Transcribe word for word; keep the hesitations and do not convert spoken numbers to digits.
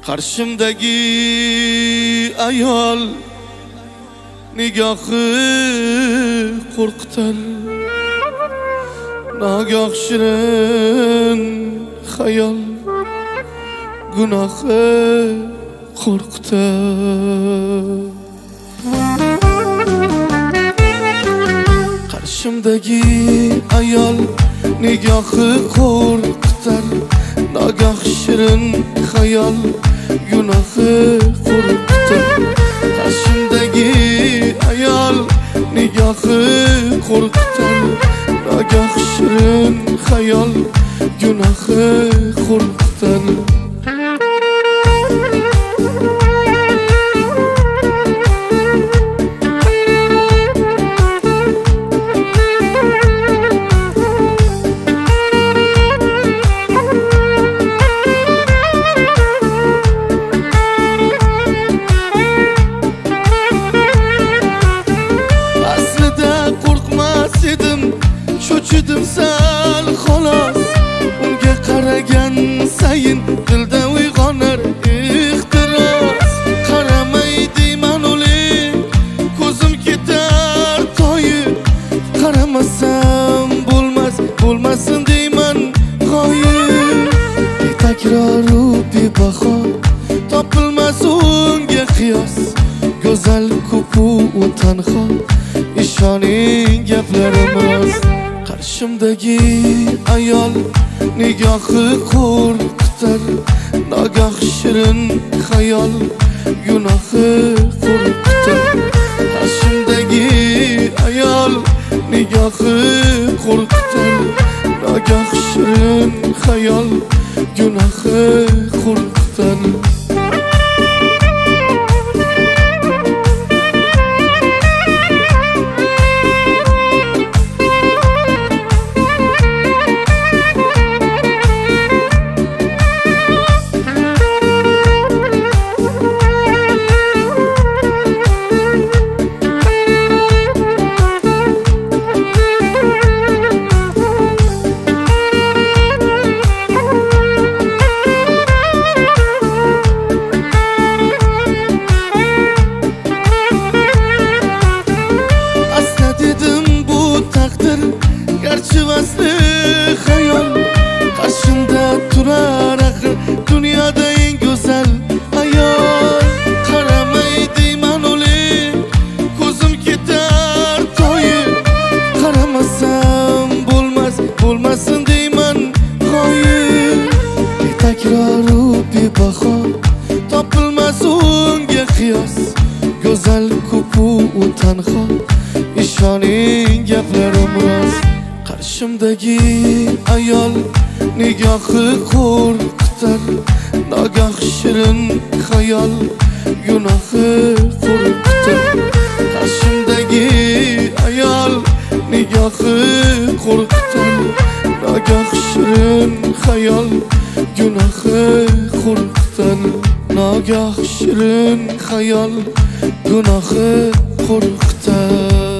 Qarshimdagi ayol nigohi qo'rqitar, nagoh shirin xayol gunohi qo'rqitar. Qarshimdagi ayol nigohi qo'rqitar, nagoh shirin xayol gunohi qo'rqitar. Qarshimdagi ayol nigohi qo'rqitar, nagoh shirin xayol gunohi qo'rqitar. Cho'chidim sal xolos, unga qaragan sayin dilda uyg'onar ehtiros. Qaramay deyman o'lik, ko'zim ketar toyib, qaramasam bo'lmas, bo'lmasin deyman g'oyib. Takroru bebaho, topilmas unga qiyos, go'zal ko'pu u tanho, ishoning gaplarim rost. Qarshimdagi ayol nigohi qo'rqitar, nagoh shirin xayol gunohi qo'rqitar. Qarshimdagi ayol nigohi qo'rqitar, nagoh shirin xayol gunohi qo'rqitar. Garchi vasli xayol, qarshimda turar axir dunyoda eng go'zal ayol. Qaramay deyman o'lik, ko'zim ketar toyib, qaramasam bo'lmas, bo'lmasin deyman g'oyib. Takroru bebaho, topilmas unga qiyos, go'zal ko'pu u tanho, ishoning gaplarim rost. Qarshimdagi ayol nigohi qo'rqitar, nagoh shirin xayol gunohi qo'rqitar. Qarshimdagi ayol nigohi qo'rqitar, nagoh shirin xayol gunohi qo'rqitar. Nagoh shirin xayol gunohi qo'rqitar.